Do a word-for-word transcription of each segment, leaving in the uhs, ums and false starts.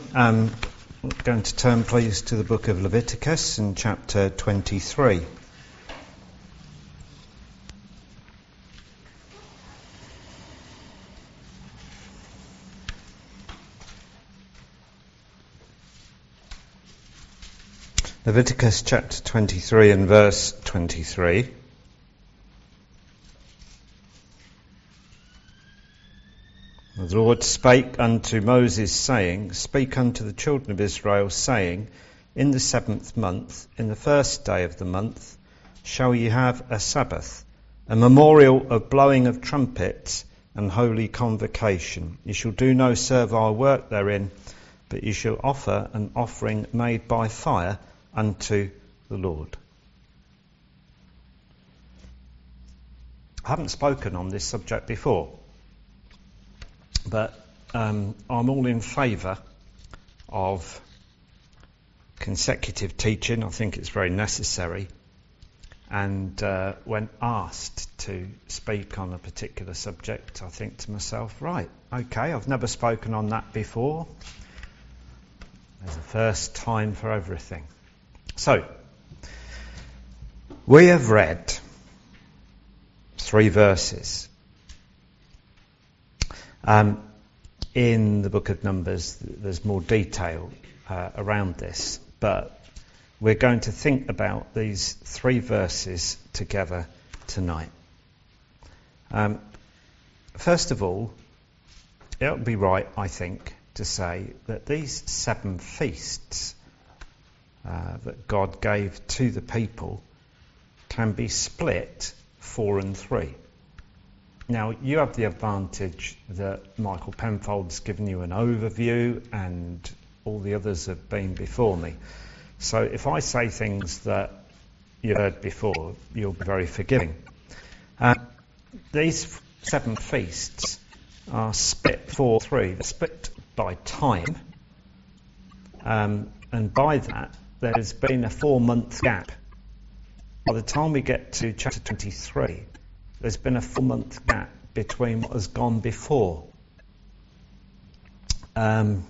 Um, I'm going to turn, please, to the book of Leviticus in chapter twenty-three. Leviticus chapter twenty-three and verse twenty-three. The Lord spake unto Moses, saying, Speak unto the children of Israel, saying, In the seventh month, in the first day of the month, shall ye have a Sabbath, a memorial of blowing of trumpets and holy convocation. Ye shall do no servile work therein, but ye shall offer an offering made by fire unto the Lord. I haven't spoken on this subject before, but um, I'm all in favour of consecutive teaching. I think it's very necessary. And uh, when asked to speak on a particular subject, I think to myself, right, okay, I've never spoken on that before. There's a first time for everything. So, we have read three verses Um, in the book of Numbers. There's more detail uh, around this, but we're going to think about these three verses together tonight. Um, first of all, it would be right, I think, to say that these seven feasts uh, that God gave to the people can be split four and three. Now, you have the advantage that Michael Penfold's given you an overview and all the others have been before me. So if I say things that you've heard before, you'll be very forgiving. Uh, these seven feasts are split four three. They're split by time. Um, and by that, there's been a four-month gap. By the time we get to chapter twenty-three, there's been a four-month gap between what has gone before. Um,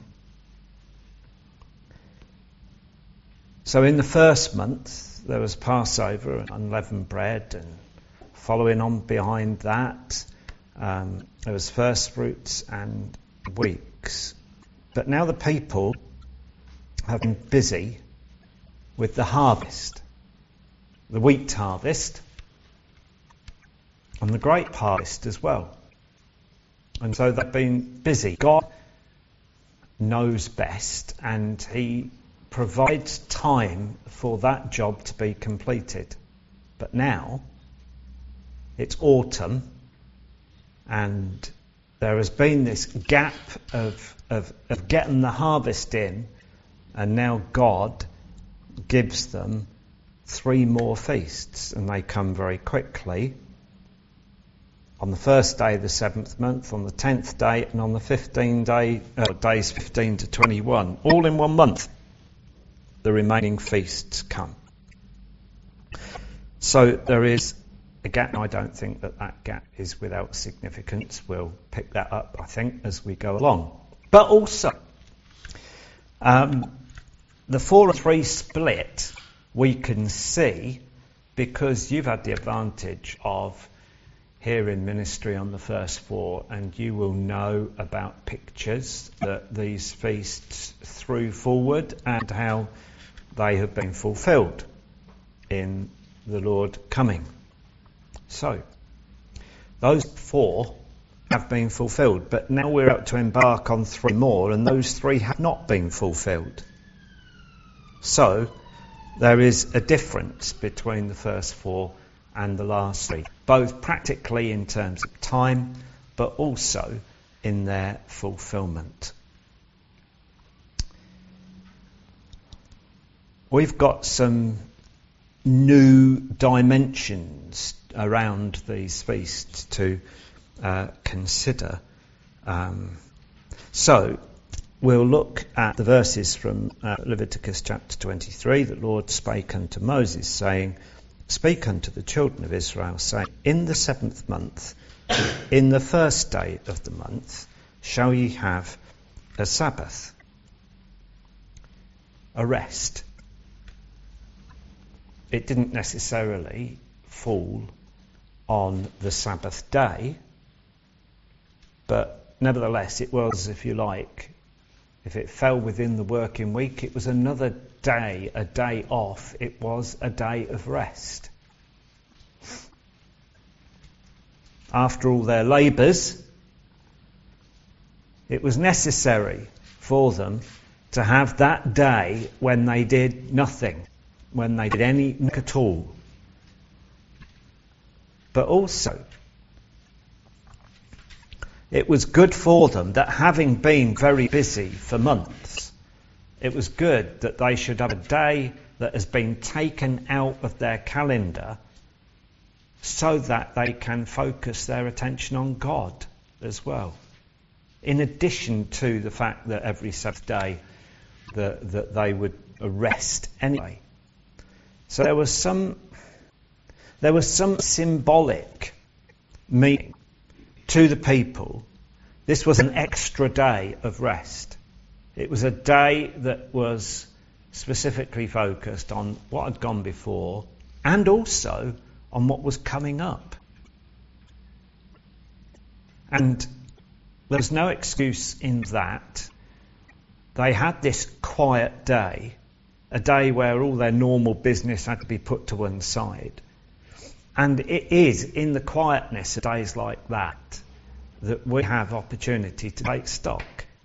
so in the first month, there was Passover and unleavened bread, and following on behind that, um, there was first fruits and weeks. But now the people have been busy with the harvest, the wheat harvest, and the grape harvest as well. And so they've been busy. God knows best, and he provides time for that job to be completed. But now it's autumn, and there has been this gap of, of, of getting the harvest in, and now God gives them three more feasts, and they come very quickly. On the first day of the seventh month, on the tenth day, and on the fifteenth day, uh, days fifteen to twenty-one, all in one month, the remaining feasts come. So there is a gap. I don't think that that gap is without significance. We'll pick that up, I think, as we go along. But also, um, the four and three split we can see because you've had the advantage of here in ministry on the first four, and you will know about pictures that these feasts threw forward and how they have been fulfilled in the Lord coming. So, those four have been fulfilled, but now we're about to embark on three more, and those three have not been fulfilled. So, there is a difference between the first four and the last three, both practically in terms of time, but also in their fulfilment. We've got some new dimensions around these feasts to uh, consider. Um, so, we'll look at the verses from uh, Leviticus chapter twenty-three. The Lord spake unto Moses, saying, Speak unto the children of Israel, saying, In the seventh month, in the first day of the month, shall ye have a Sabbath, a rest. It didn't necessarily fall on the Sabbath day, but nevertheless it was, if you like, if it fell within the working week, it was another day, a day off. It was a day of rest. After all their labours, it was necessary for them to have that day when they did nothing, when they did anything at all. But also, it was good for them that, having been very busy for months, it was good that they should have a day that has been taken out of their calendar so that they can focus their attention on God as well. In addition to the fact that every Sabbath day that, that they would rest anyway. So there was some there was some symbolic meaning to the people. This was an extra day of rest. It was a day that was specifically focused on what had gone before and also on what was coming up. And there was no excuse in that. They had this quiet day, a day where all their normal business had to be put to one side. And it is in the quietness of days like that that we have opportunity to take stock.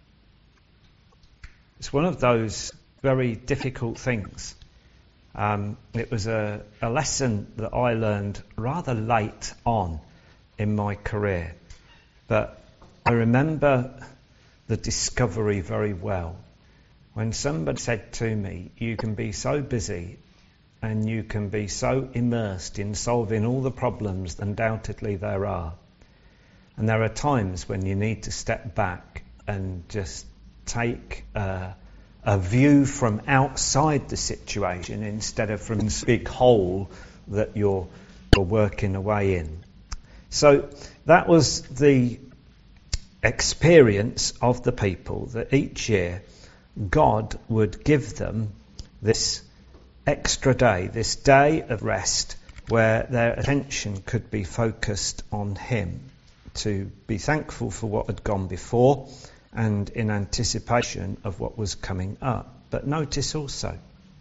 It's one of those very difficult things. Um, it was a, a lesson that I learned rather late on in my career. But I remember the discovery very well. When somebody said to me, you can be so busy and you can be so immersed in solving all the problems undoubtedly there are. And there are times when you need to step back and just take uh, a view from outside the situation instead of from this big hole that you're, you're working away in. So that was the experience of the people, that each year God would give them this extra day, this day of rest where their attention could be focused on Him, to be thankful for what had gone before and in anticipation of what was coming up. But notice also,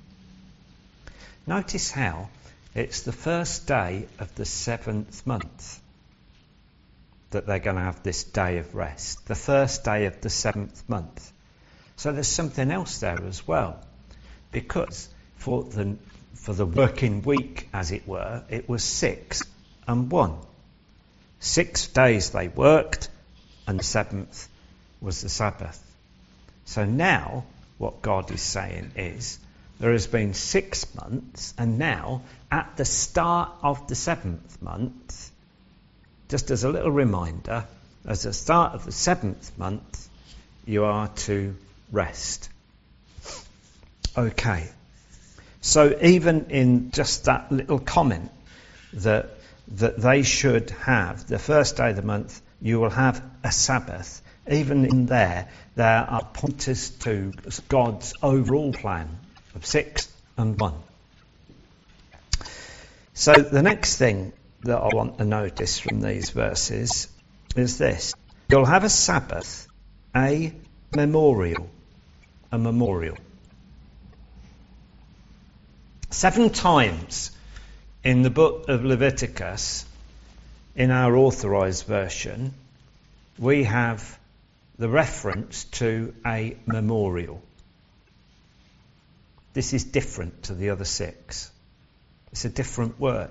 notice how it's the first day of the seventh month that they're going to have this day of rest, the first day of the seventh month. So there's something else there as well, because for the for the working week, as it were, it was six and one. Six days they worked, and the seventh was the Sabbath. So now what God is saying is, there has been six months, and now at the start of the seventh month, just as a little reminder, as the start of the seventh month, you are to rest. Okay. So even in just that little comment that that they should have the first day of the month, you will have a Sabbath. Even in there, there are pointers to God's overall plan of six and one. So the next thing that I want to notice from these verses is this. You'll have a Sabbath, a memorial. A memorial. Seven times in the book of Leviticus, in our authorized version, we have the reference to a memorial. This is different to the other six. It's a different word.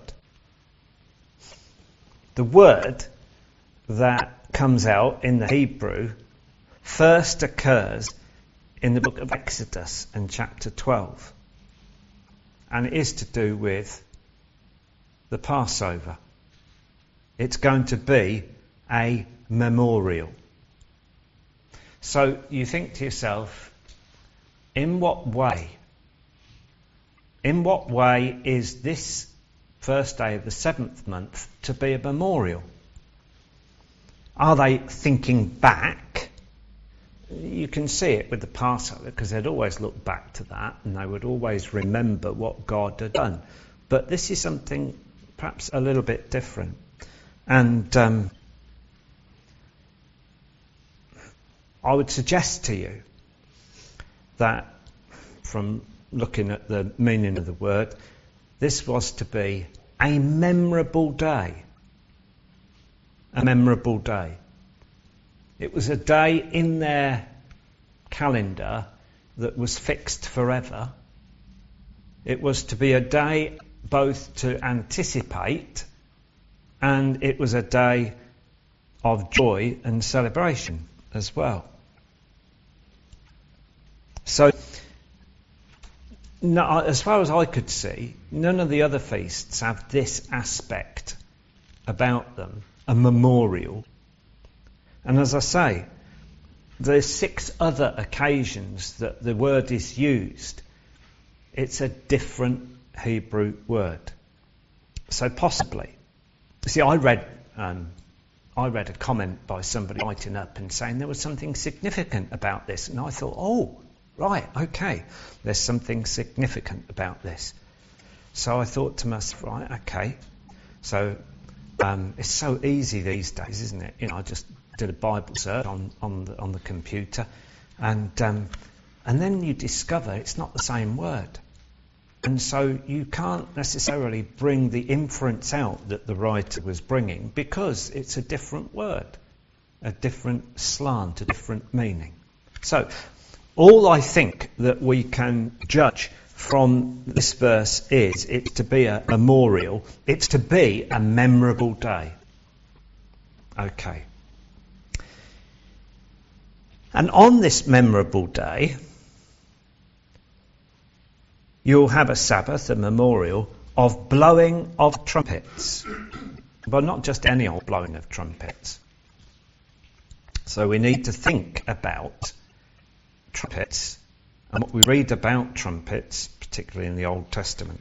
The word that comes out in the Hebrew first occurs in the book of Exodus in chapter twelve. And it is to do with the Passover. It's going to be a memorial. So you think to yourself, in what way? In what way is this first day of the seventh month to be a memorial? Are they thinking back you can see it with the Passover, because they'd always look back to that and they would always remember what God had done. But this is something perhaps a little bit different. And um, I would suggest to you that from looking at the meaning of the word, this was to be a memorable day. A memorable day. It was a day in their calendar that was fixed forever. It was to be a day both to anticipate, and it was a day of joy and celebration as well. So, no, as far as I could see, none of the other feasts have this aspect about them, a memorial. And as I say, there's six other occasions that the word is used. It's a different Hebrew word. So possibly, see, I read um, I read a comment by somebody writing up and saying there was something significant about this, and I thought, oh, right, okay, there's something significant about this. So I thought to myself, right, okay, so um, it's so easy these days, isn't it? You know, I just did a Bible search on on the, on the computer, and um, and then you discover it's not the same word. And so you can't necessarily bring the inference out that the writer was bringing, because it's a different word, a different slant, a different meaning. So all I think that we can judge from this verse is it's to be a memorial, it's to be a memorable day. Okay. And on this memorable day, you'll have a Sabbath, a memorial, of blowing of trumpets. But not just any old blowing of trumpets. So we need to think about trumpets and what we read about trumpets, particularly in the Old Testament.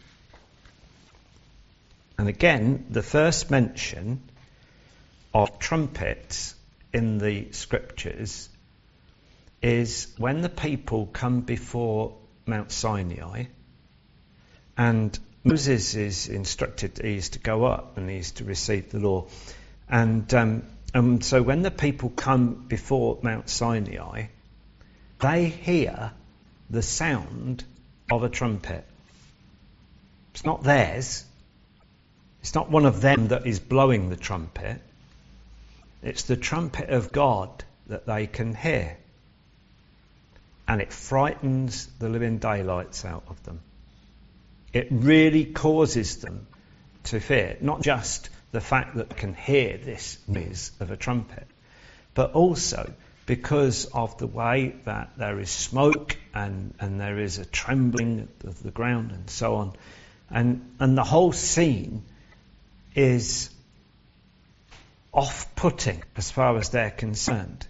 And again, the first mention of trumpets in the Scriptures is when the people come before Mount Sinai, and Moses is instructed he is to go up and he is to receive the law. And, um, and so when the people come before Mount Sinai, they hear the sound of a trumpet. It's not theirs. It's not one of them that is blowing the trumpet. It's the trumpet of God that they can hear. And it frightens the living daylights out of them. It really causes them to fear, not just the fact that they can hear this noise of a trumpet, but also because of the way that there is smoke and, and there is a trembling of the ground and so on. And, and the whole scene is off-putting as far as they're concerned.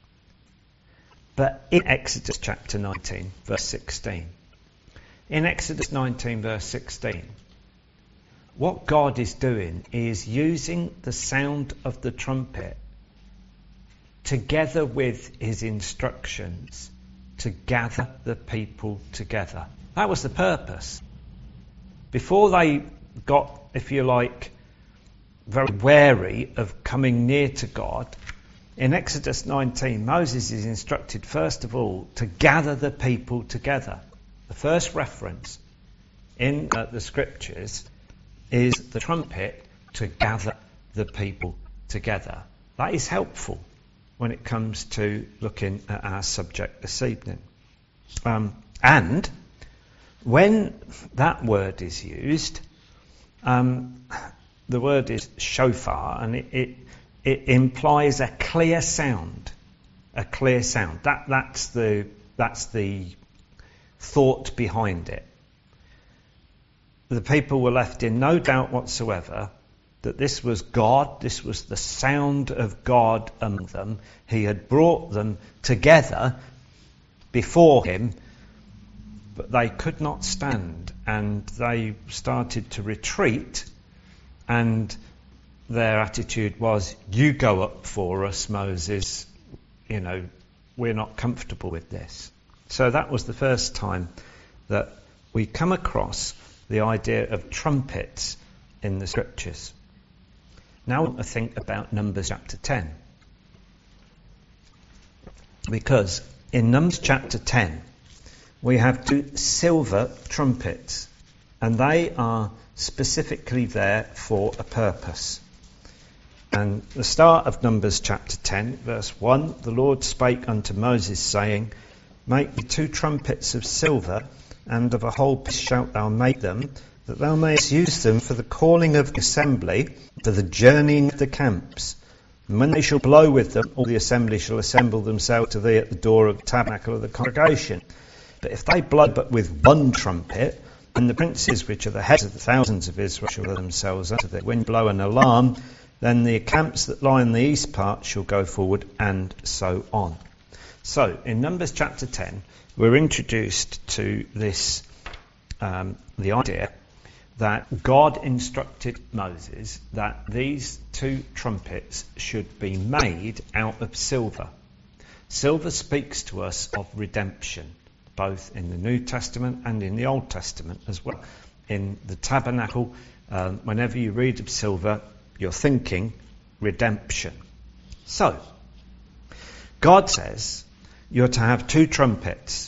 But in Exodus chapter nineteen, verse sixteen, in Exodus nineteen, verse sixteen, what God is doing is using the sound of the trumpet together with his instructions to gather the people together. That was the purpose. Before they got, if you like, very wary of coming near to God, in Exodus nineteen, Moses is instructed first of all to gather the people together. The first reference in uh, the Scriptures is the trumpet to gather the people together. That is helpful when it comes to looking at our subject this evening. Um, and when that word is used, um, the word is shofar, and it, it, it implies a clear sound. A clear sound. That that's the that's the thought behind it. The people were left in no doubt whatsoever that this was God, this was the sound of God among them. He had brought them together before him, but they could not stand, and they started to retreat, and their attitude was, you go up for us, Moses, you know, we're not comfortable with this. So that was the first time that we come across the idea of trumpets in the scriptures. Now I want to think about Numbers chapter ten. Because in Numbers chapter ten, we have two silver trumpets, and they are specifically there for a purpose. And the start of Numbers chapter ten, verse one, the Lord spake unto Moses, saying, Make me two trumpets of silver, and of a whole piece shalt thou make them, that thou mayest use them for the calling of the assembly, for the journeying of the camps. And when they shall blow with them, all the assembly shall assemble themselves to thee at the door of the tabernacle of the congregation. But if they blow but with one trumpet, and the princes which are the heads of the thousands of Israel shall let themselves unto thee. When you blow an alarm, then the camps that lie in the east part shall go forward, and so on. So, in Numbers chapter ten, we're introduced to this, um, the idea that God instructed Moses that these two trumpets should be made out of silver. Silver speaks to us of redemption, both in the New Testament and in the Old Testament as well. In the tabernacle, um, whenever you read of silver, you're thinking redemption. So, God says you're to have two trumpets,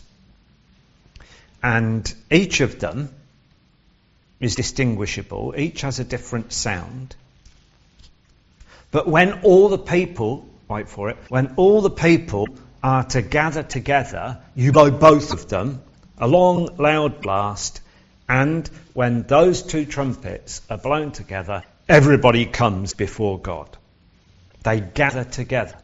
and each of them is distinguishable. Each has a different sound. But when all the people, wait for it, when all the people are to gather together, you blow both of them, a long, loud blast, and when those two trumpets are blown together, everybody comes before God. They gather together.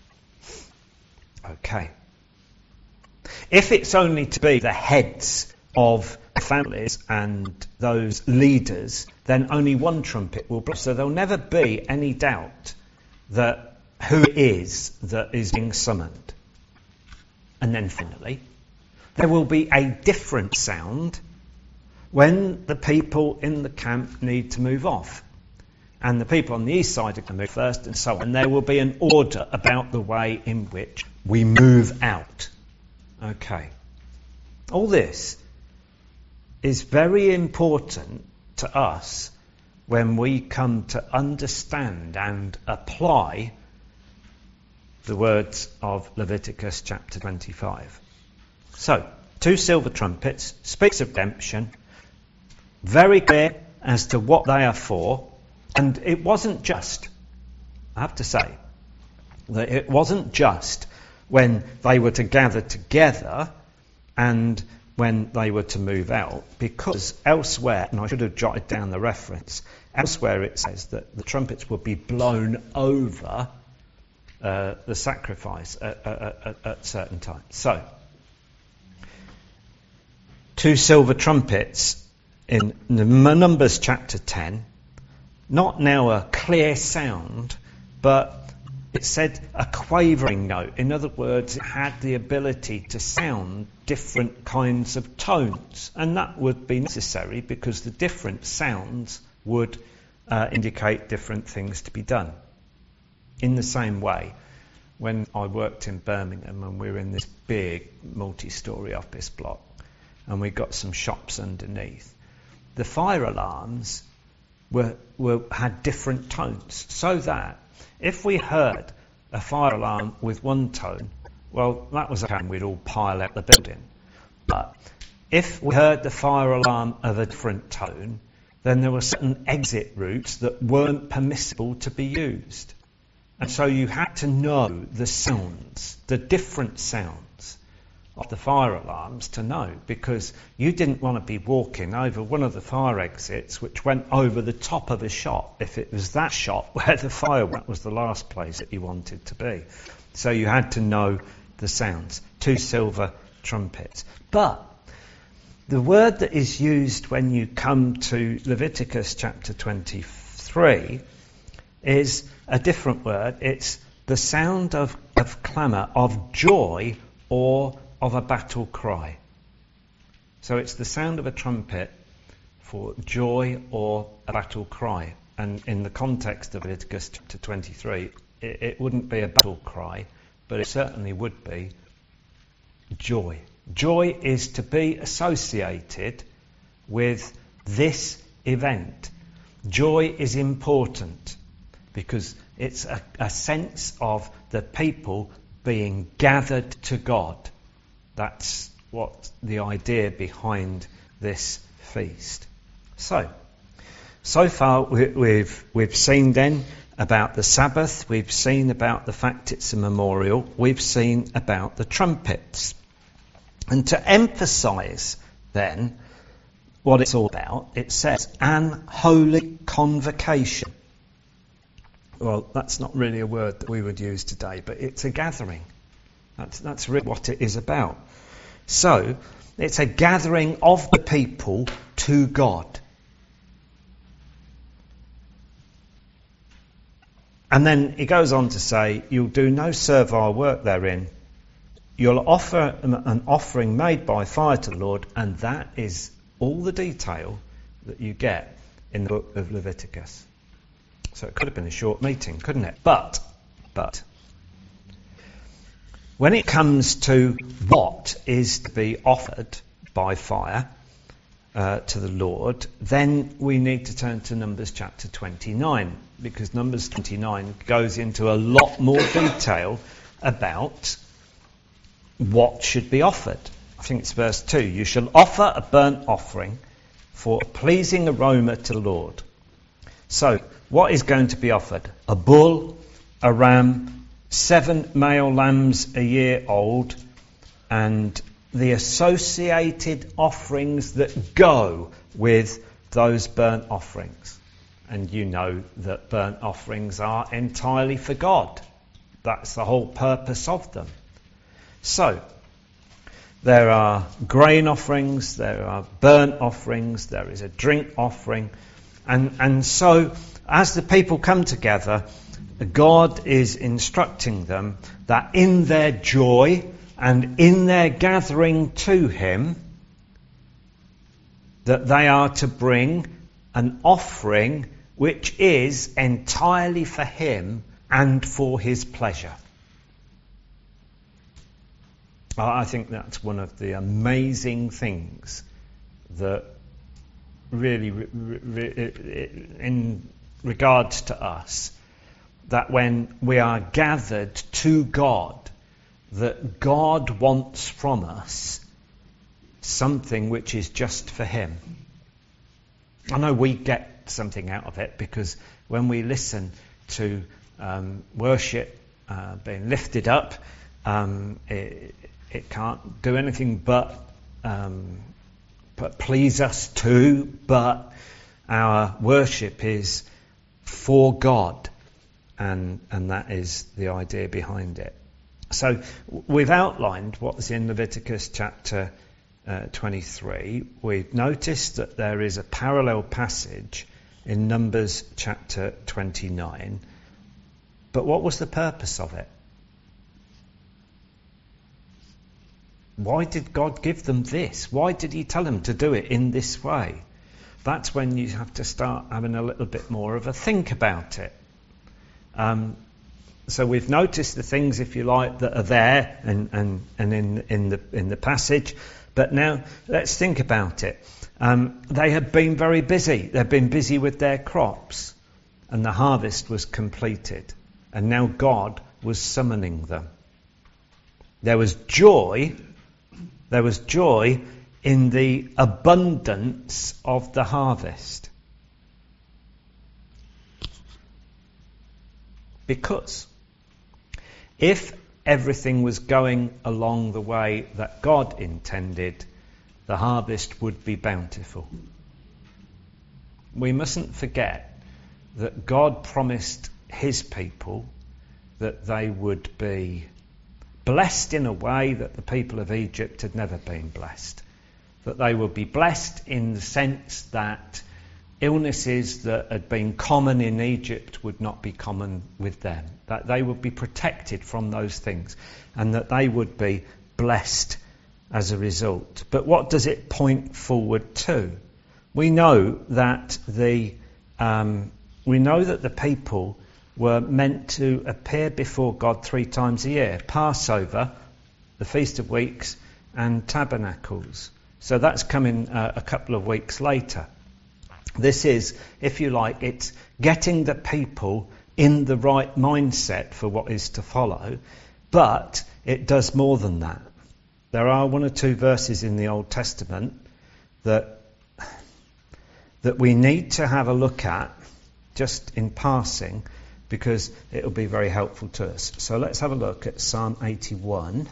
Okay. If it's only to be the heads of families and those leaders, then only one trumpet will blow. So there'll never be any doubt that who it is that is being summoned. And then finally, there will be a different sound when the people in the camp need to move off. And the people on the east side are going to move first, and so on. And there will be an order about the way in which we move out. Okay. All this is very important to us when we come to understand and apply the words of Leviticus chapter twenty-five. So, two silver trumpets, speaks of redemption, very clear as to what they are for, and it wasn't just, I have to say, that it wasn't just when they were to gather together and when they were to move out, because elsewhere, and I should have jotted down the reference, elsewhere it says that the trumpets would be blown over uh, the sacrifice at, at, at, at certain times. So, two silver trumpets in Numbers chapter ten, not now a clear sound, but it said a quavering note. In other words, it had the ability to sound different kinds of tones. And that would be necessary because the different sounds would uh, indicate different things to be done. In the same way, when I worked in Birmingham and we were in this big multi-storey office block and we got some shops underneath, the fire alarms were, were had different tones, so that if we heard a fire alarm with one tone, well, that was okay, and we'd all pile out the building. But if we heard the fire alarm of a different tone, then there were certain exit routes that weren't permissible to be used. And so you had to know the sounds, the different sounds of the fire alarms to know, because you didn't want to be walking over one of the fire exits which went over the top of a shop if it was that shop where the fire went was the last place that you wanted to be. So you had to know the sounds. Two silver trumpets. But the word that is used when you come to Leviticus chapter twenty-three is a different word. It's the sound of, of clamour, of joy, or of a battle cry. So it's the sound of a trumpet for joy or a battle cry. And in the context of Leviticus chapter twenty-three, it, it wouldn't be a battle cry, but it certainly would be joy. Joy is to be associated with this event. Joy is important because it's a, a sense of the people being gathered to God. That's what the idea behind this feast. So, so far we, we've we've seen then about the Sabbath, we've seen about the fact it's a memorial, we've seen about the trumpets. And to emphasise then what it's all about, it says, an holy convocation. Well, that's not really a word that we would use today, but it's a gathering. That's, that's really what it is about. So, it's a gathering of the people to God. And then he goes on to say, you'll do no servile work therein. You'll offer an offering made by fire to the Lord, and that is all the detail that you get in the book of Leviticus. So it could have been a short meeting, couldn't it? But, but, when it comes to what is to be offered by fire uh, to the Lord, then we need to turn to Numbers chapter twenty-nine, because Numbers twenty-nine goes into a lot more detail about what should be offered. I think it's verse two. You shall offer a burnt offering for a pleasing aroma to the Lord. So, what is going to be offered? A bull, a ram, seven male lambs a year old, and the associated offerings that go with those burnt offerings. And you know that burnt offerings are entirely for God. That's the whole purpose of them. So, there are grain offerings, there are burnt offerings, there is a drink offering. And, and so, as the people come together, God is instructing them that in their joy and in their gathering to Him, that they are to bring an offering which is entirely for Him and for His pleasure. I think that's one of the amazing things that really, in regards to us, that when we are gathered to God, that God wants from us something which is just for Him. I know we get something out of it, because when we listen to um, worship uh, being lifted up, um, it, it can't do anything but, um, but please us too, but our worship is for God, and, and that is the idea behind it. So we've outlined what's in Leviticus chapter uh, twenty-three. We've noticed that there is a parallel passage in Numbers chapter twenty-nine. But what was the purpose of it? Why did God give them this? Why did He tell them to do it in this way? That's when you have to start having a little bit more of a think about it. Um, so we've noticed the things, if you like, that are there and, and, and in, in the in the passage. But now let's think about it. Um, they had been very busy. They'd been busy with their crops, and the harvest was completed. And now God was summoning them. There was joy. There was joy in the abundance of the harvest. Because if everything was going along the way that God intended, the harvest would be bountiful. We mustn't forget that God promised His people that they would be blessed in a way that the people of Egypt had never been blessed. That they would be blessed in the sense that illnesses that had been common in Egypt would not be common with them. That they would be protected from those things, and that they would be blessed as a result. But what does it point forward to? We know that the um, we know that the people were meant to appear before God three times a year. Passover, the Feast of Weeks, and Tabernacles. So that's coming uh, a couple of weeks later. This is, if you like, it's getting the people in the right mindset for what is to follow, but it does more than that. There are one or two verses in the Old Testament that that we need to have a look at just in passing, because it will be very helpful to us. So let's have a look at Psalm eighty-one.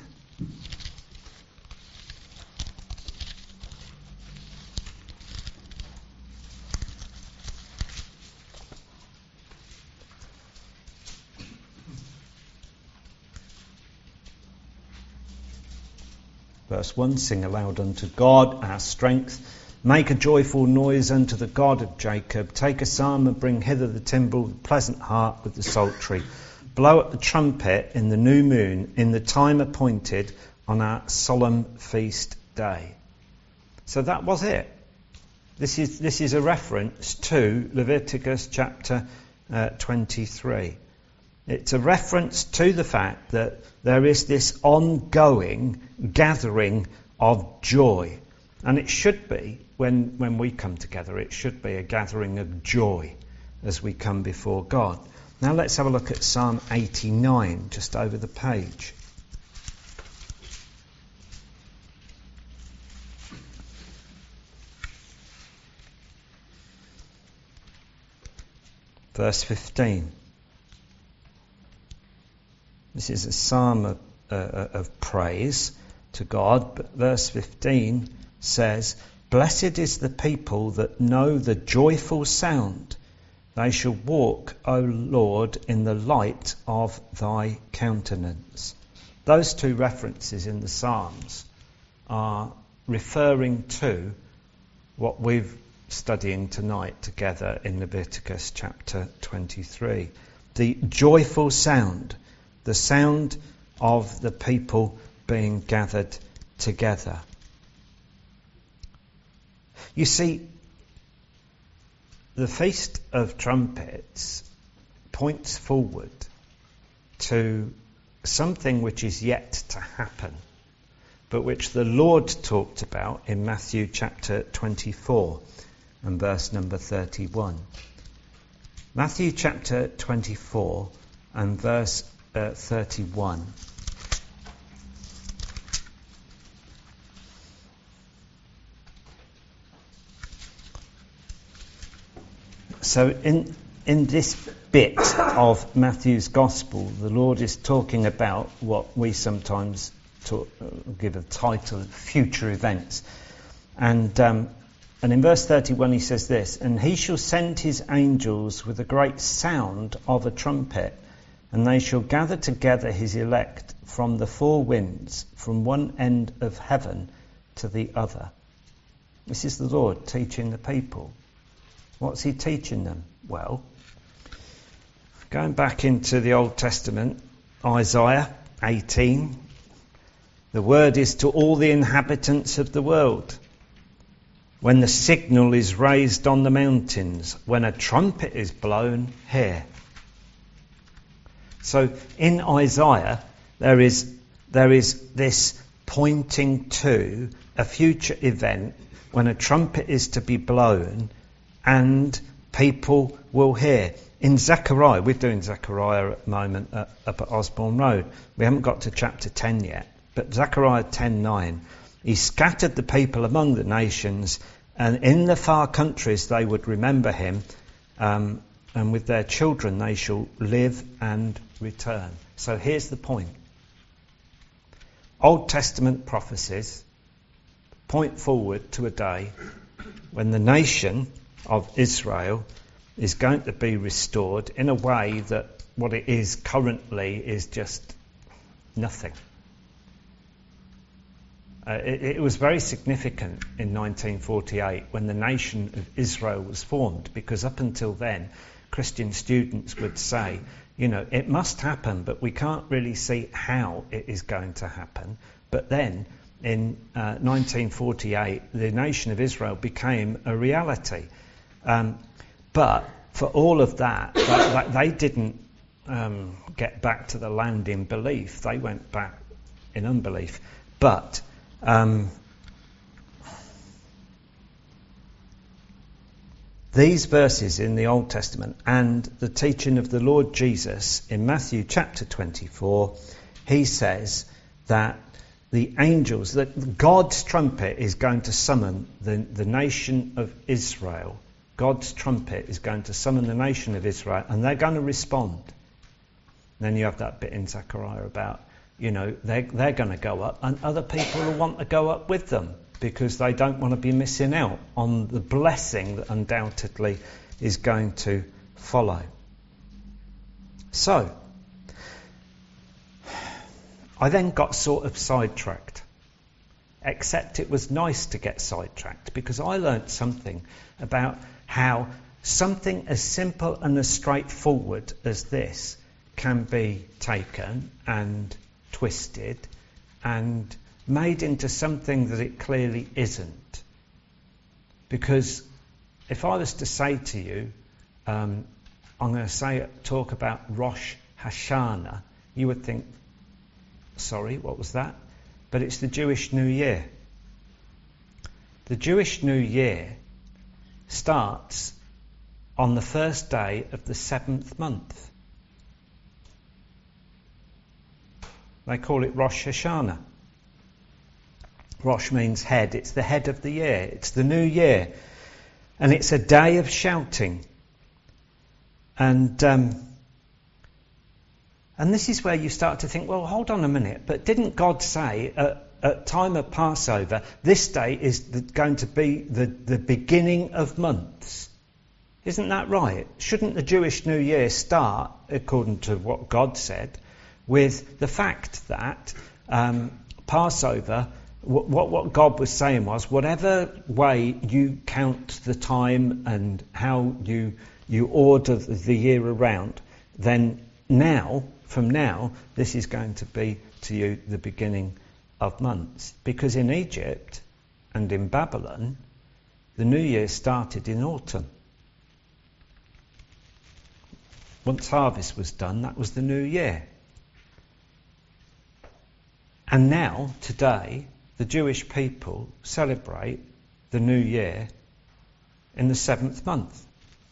Verse one, sing aloud unto God our strength. Make a joyful noise unto the God of Jacob. Take a psalm and bring hither the timbrel, the pleasant harp with the psaltery. Blow at the trumpet in the new moon, in the time appointed, on our solemn feast day. So that was it. This is this is a reference to Leviticus chapter uh, twenty-three. It's a reference to the fact that there is this ongoing gathering of joy. And it should be, when, when we come together, it should be a gathering of joy as we come before God. Now let's have a look at Psalm eighty-nine, just over the page. Verse fifteen. This is a psalm of, uh, of praise to God, but verse fifteen says, blessed is the people that know the joyful sound. They shall walk, O Lord, in the light of thy countenance. Those two references in the Psalms are referring to what we're studying tonight together in Leviticus chapter twenty-three. The joyful sound, the sound of the people being gathered together. You see, the Feast of Trumpets points forward to something which is yet to happen, but which the Lord talked about in Matthew chapter twenty-four and verse number thirty-one. Matthew chapter twenty-four and verse uh, thirty-one. So in in this bit of Matthew's Gospel, the Lord is talking about what we sometimes talk, uh, give a title, future events. And um, and in verse thirty-one he says this, and he shall send his angels with a great sound of a trumpet, and they shall gather together his elect from the four winds, from one end of heaven to the other. This is the Lord teaching the people. What's he teaching them? Well, going back into the Old Testament, Isaiah eighteen, the word is to all the inhabitants of the world. When the signal is raised on the mountains, when a trumpet is blown, hear. So in Isaiah, there is there is this pointing to a future event when a trumpet is to be blown and people will hear. In Zechariah, we're doing Zechariah at the moment uh, up at Osborne Road. We haven't got to chapter ten yet, but Zechariah ten nine, he scattered the people among the nations, and in the far countries they would remember him, um, and with their children they shall live and return. So here's the point. Old Testament prophecies point forward to a day when the nation of Israel is going to be restored in a way that what it is currently is just nothing. Uh, it, it was very significant in nineteen forty-eight when the nation of Israel was formed, because up until then Christian students would say, you know, it must happen, but we can't really see how it is going to happen. But then in uh, nineteen forty-eight the nation of Israel became a reality. Um, but for all of that, that, that they didn't um, get back to the land in belief. They went back in unbelief. But um, these verses in the Old Testament and the teaching of the Lord Jesus in Matthew chapter twenty-four, he says that the angels, that God's trumpet is going to summon the, the nation of Israel. God's trumpet is going to summon the nation of Israel, and they're going to respond. And then you have that bit in Zechariah about, you know, they're, they're going to go up, and other people will want to go up with them because they don't want to be missing out on the blessing that undoubtedly is going to follow. So, I then got sort of sidetracked. Except it was nice to get sidetracked because I learnt something about how something as simple and as straightforward as this can be taken and twisted and made into something that it clearly isn't. Because if I was to say to you, um, I'm going to say talk about Rosh Hashanah, you would think, sorry, what was that? But it's the Jewish New Year. The Jewish New Year starts on the first day of the seventh month. They call it Rosh Hashanah. Rosh means head. It's the head of the year. It's the new year. And it's a day of shouting. And um, and this is where you start to think, well, hold on a minute, but didn't God say at, at time of Passover, this day is the, going to be the, the beginning of months? Isn't that right? Shouldn't the Jewish New Year start, according to what God said, with the fact that um, Passover, what, what God was saying was, whatever way you count the time and how you you order the year around, then now, from now, this is going to be to you the beginning of months. Because in Egypt and in Babylon, the New Year started in autumn. Once harvest was done, that was the New Year. And now, today, the Jewish people celebrate the New Year in the seventh month.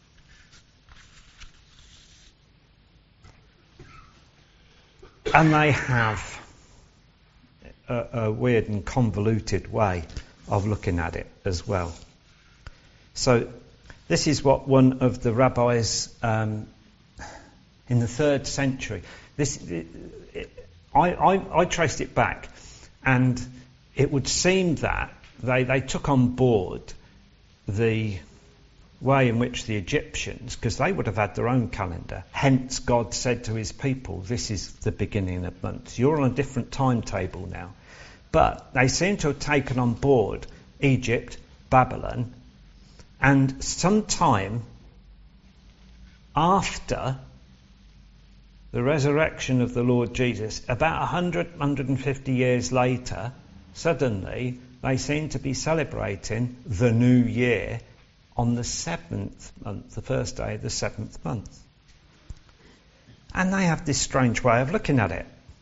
And they have a, a weird and convoluted way of looking at it as well. So this is what one of the rabbis um, in the third century, this it, it, I, I, I traced it back, and it would seem that they, they took on board the way in which the Egyptians, because they would have had their own calendar, hence God said to his people, this is the beginning of months. You're on a different timetable now. But they seem to have taken on board Egypt, Babylon, and sometime after the resurrection of the Lord Jesus, about one hundred, one hundred fifty years later, suddenly they seem to be celebrating the new year on the seventh month, the first day of the seventh month. And they have this strange way of looking at it.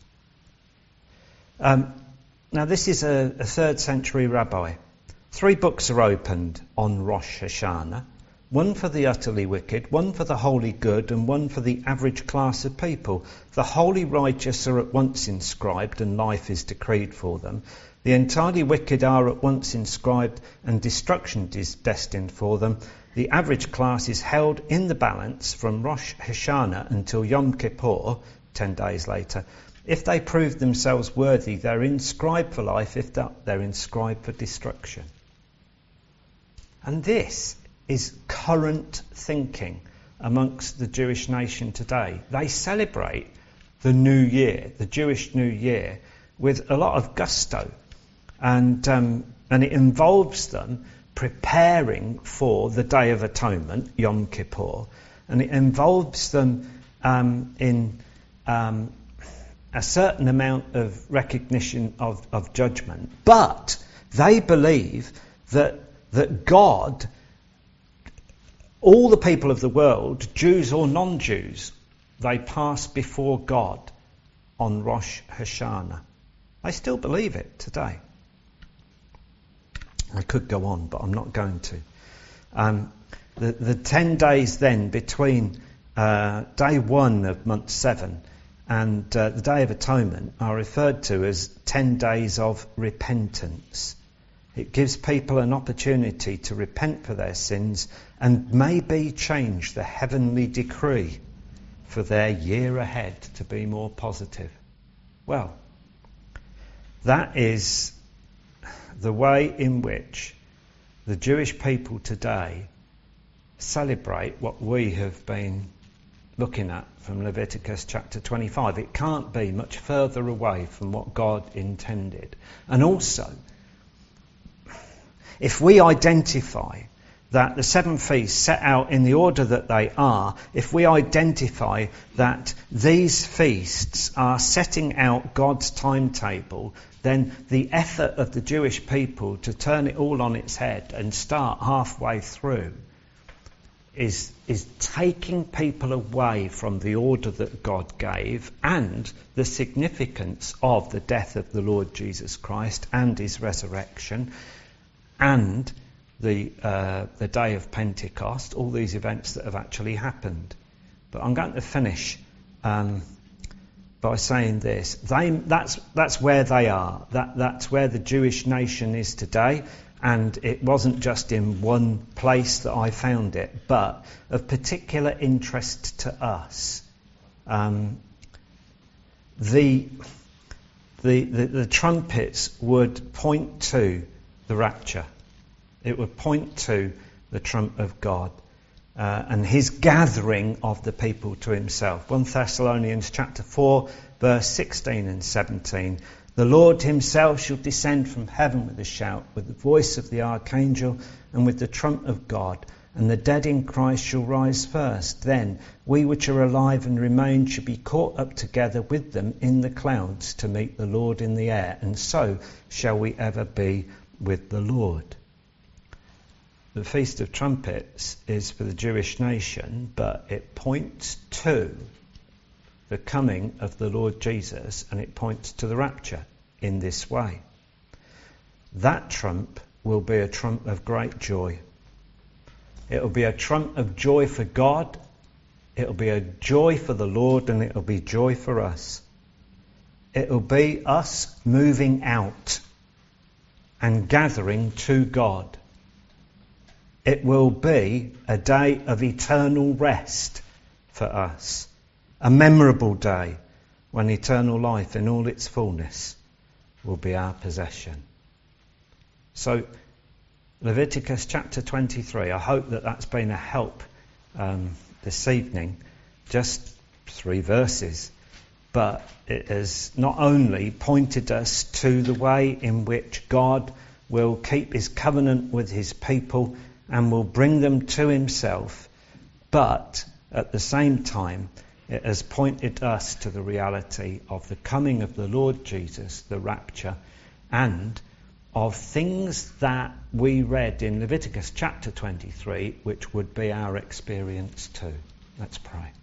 Um, now this is a, a third century rabbi. Three books are opened on Rosh Hashanah. One for the utterly wicked, one for the wholly good, and one for the average class of people. The wholly righteous are at once inscribed, and life is decreed for them. The entirely wicked are at once inscribed, and destruction is destined for them. The average class is held in the balance from Rosh Hashanah until Yom Kippur, ten days later. If they prove themselves worthy, they're inscribed for life. If not, they're inscribed for destruction. And this is current thinking amongst the Jewish nation today. They celebrate the New Year, the Jewish New Year, with a lot of gusto. And um, and it involves them preparing for the Day of Atonement, Yom Kippur, and it involves them um, in um, a certain amount of recognition of, of judgment. But they believe that that God, all the people of the world, Jews or non-Jews, they pass before God on Rosh Hashanah. I still believe it today. I could go on, but I'm not going to. Um, the, the ten days then between uh, day one of month seven and uh, the Day of Atonement are referred to as ten days of repentance. It gives people an opportunity to repent for their sins and maybe change the heavenly decree for their year ahead to be more positive. Well, that is the way in which the Jewish people today celebrate what we have been looking at from Leviticus chapter twenty-five. It can't be much further away from what God intended. And also, if we identify that the seven feasts set out in the order that they are, if we identify that these feasts are setting out God's timetable, then the effort of the Jewish people to turn it all on its head and start halfway through is, is taking people away from the order that God gave and the significance of the death of the Lord Jesus Christ and his resurrection and the uh, the day of Pentecost, all these events that have actually happened. But I'm going to finish um, by saying this. They, that's that's where they are. That that's where the Jewish nation is today. And it wasn't just in one place that I found it, but of particular interest to us. Um, the, the the the trumpets would point to the rapture. It would point to the trump of God uh, and his gathering of the people to himself. First Thessalonians chapter four, verse sixteen and seventeen. The Lord himself shall descend from heaven with a shout, with the voice of the archangel and with the trump of God, and the dead in Christ shall rise first. Then we which are alive and remain shall be caught up together with them in the clouds to meet the Lord in the air, and so shall we ever be with the Lord. The Feast of Trumpets is for the Jewish nation, but it points to the coming of the Lord Jesus, and it points to the rapture in this way. That trump will be a trump of great joy. It will be a trump of joy for God, it will be a joy for the Lord, and it will be joy for us. It will be us moving out and gathering to God. It will be a day of eternal rest for us. A memorable day when eternal life in all its fullness will be our possession. So, Leviticus chapter twenty-three, I hope that that's been a help um, this evening. Just three verses. But it has not only pointed us to the way in which God will keep his covenant with his people and will bring them to himself, but at the same time it has pointed us to the reality of the coming of the Lord Jesus, the rapture, and of things that we read in Leviticus chapter twenty-three, which would be our experience too. Let's pray.